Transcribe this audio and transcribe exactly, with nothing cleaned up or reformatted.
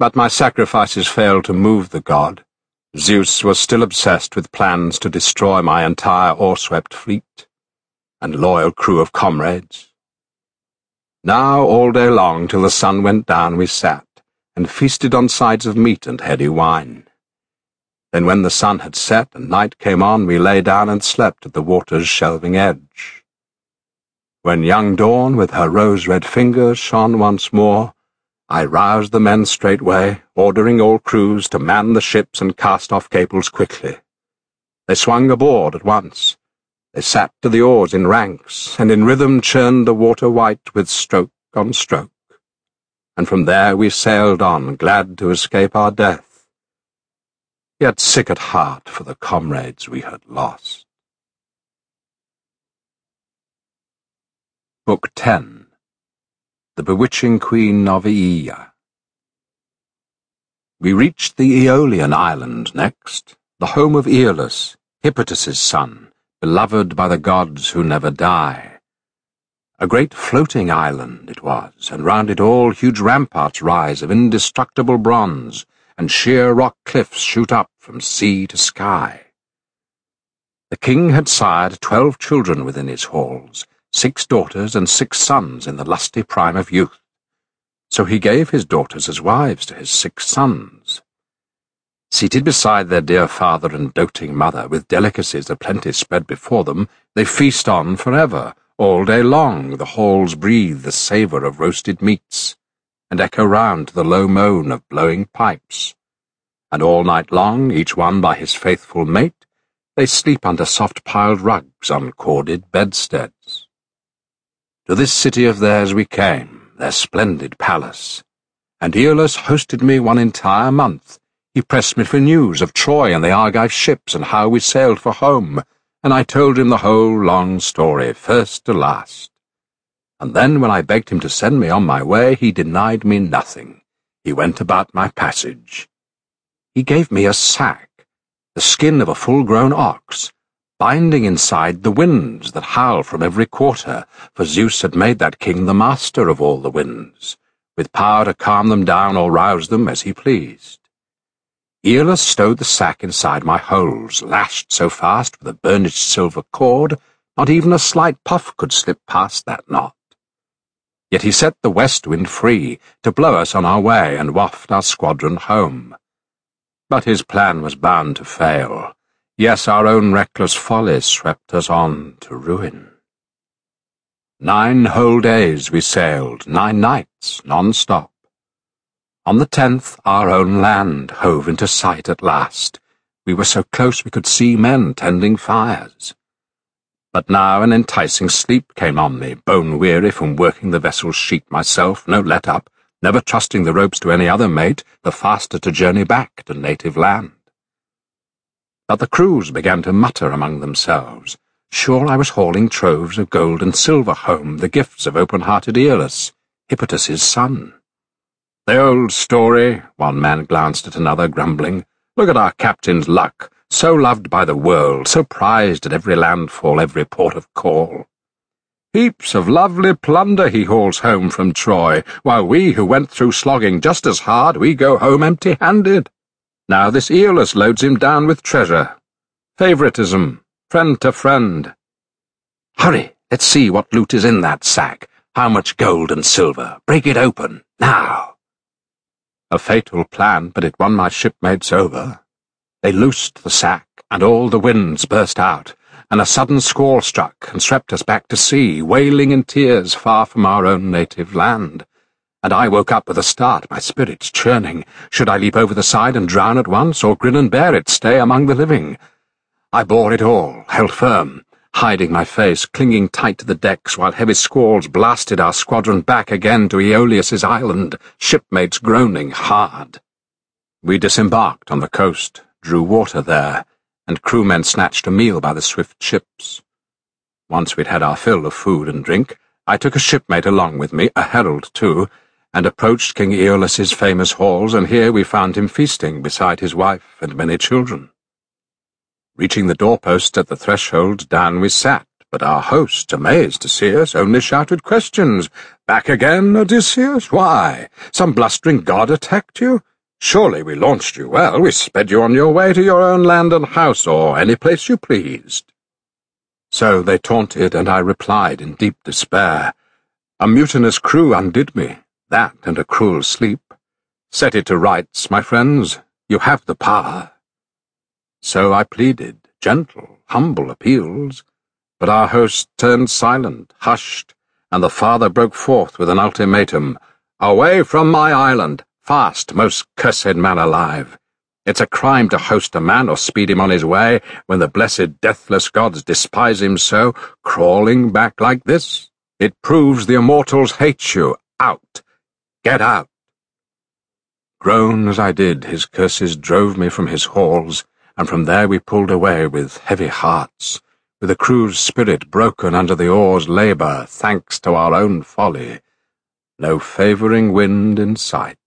But my sacrifices failed to move the god. Zeus was still obsessed with plans to destroy my entire oar-swept fleet and loyal crew of comrades. Now, all day long, till the sun went down, we sat and feasted on sides of meat and heady wine. Then when the sun had set and night came on, we lay down and slept at the water's shelving edge. When young dawn with her rose-red fingers shone once more, I roused the men straightway, ordering all crews to man the ships and cast off cables quickly. They swung aboard at once. They sat to the oars in ranks, and in rhythm churned the water white with stroke on stroke. And from there we sailed on, glad to escape our death, yet sick at heart for the comrades we had lost. Book ten. The Bewitching Queen of Aeaea. We reached the Aeolian island next, the home of Aeolus, Hippotas's son, beloved by the gods who never die. A great floating island it was, and round it all huge ramparts rise of indestructible bronze, and sheer rock cliffs shoot up from sea to sky. The king had sired twelve children within his halls, six daughters and six sons in the lusty prime of youth. So he gave his daughters as wives to his six sons. Seated beside their dear father and doting mother, with delicacies aplenty spread before them, they feast on forever. All day long the halls breathe the savour of roasted meats, and echo round to the low moan of blowing pipes. And all night long, each one by his faithful mate, they sleep under soft-piled rugs on corded bedsteads. To this city of theirs we came, their splendid palace, and Aeolus hosted me one entire month. He pressed me for news of Troy and the Argive ships and how we sailed for home, and I told him the whole long story, first to last. And then, when I begged him to send me on my way, he denied me nothing. He went about my passage. He gave me a sack, the skin of a full-grown ox, binding inside the winds that howl from every quarter, for Zeus had made that king the master of all the winds, with power to calm them down or rouse them as he pleased. Aeolus stowed the sack inside my holes, lashed so fast with a burnished silver cord, not even a slight puff could slip past that knot. Yet he set the west wind free, to blow us on our way and waft our squadron home. But his plan was bound to fail. Yes, our own reckless folly swept us on to ruin. Nine whole days we sailed, nine nights, non-stop. On the tenth, our own land hove into sight at last. We were so close we could see men tending fires. But now an enticing sleep came on me, bone-weary from working the vessel's sheet myself, no let-up, never trusting the ropes to any other mate, the faster to journey back to native land. But the crews began to mutter among themselves, sure I was hauling troves of gold and silver home, the gifts of open-hearted Aeolus, Hippotas's son. The old story, one man glanced at another, grumbling. Look at our captain's luck, so loved by the world, so prized at every landfall, every port of call. Heaps of lovely plunder he hauls home from Troy, while we who went through slogging just as hard, we go home empty-handed. Now this Aeolus loads him down with treasure. Favoritism, friend to friend. Hurry, let's see what loot is in that sack. How much gold and silver? Break it open, now. A fatal plan, but it won my shipmates over. They loosed the sack, and all the winds burst out, and a sudden squall struck and swept us back to sea, wailing in tears far from our own native land. And I woke up with a start, my spirits churning. Should I leap over the side and drown at once, or grin and bear it, stay among the living? I bore it all, held firm, hiding my face, clinging tight to the decks, while heavy squalls blasted our squadron back again to Aeolus' island, shipmates groaning hard. We disembarked on the coast, drew water there, and crewmen snatched a meal by the swift ships. Once we'd had our fill of food and drink, I took a shipmate along with me, a herald too, and approached King Aeolus' famous halls, and here we found him feasting beside his wife and many children. Reaching the doorpost at the threshold, down we sat, but our host, amazed to see us, only shouted questions. Back again, Odysseus? Why? Some blustering god attacked you? Surely we launched you well. We sped you on your way to your own land and house, or any place you pleased. So they taunted, and I replied in deep despair, A mutinous crew undid me, that and a cruel sleep. Set it to rights, my friends, you have the power. So I pleaded, gentle, humble appeals, but our host turned silent, hushed, and the father broke forth with an ultimatum, Away from my island, fast, most cursed man alive. It's a crime to host a man or speed him on his way when the blessed deathless gods despise him so, crawling back like this. It proves the immortals hate you. Out! Get out! Groan as I did, his curses drove me from his halls, and from there we pulled away with heavy hearts, with the crew's spirit broken under the oars' labour, thanks to our own folly. No favouring wind in sight.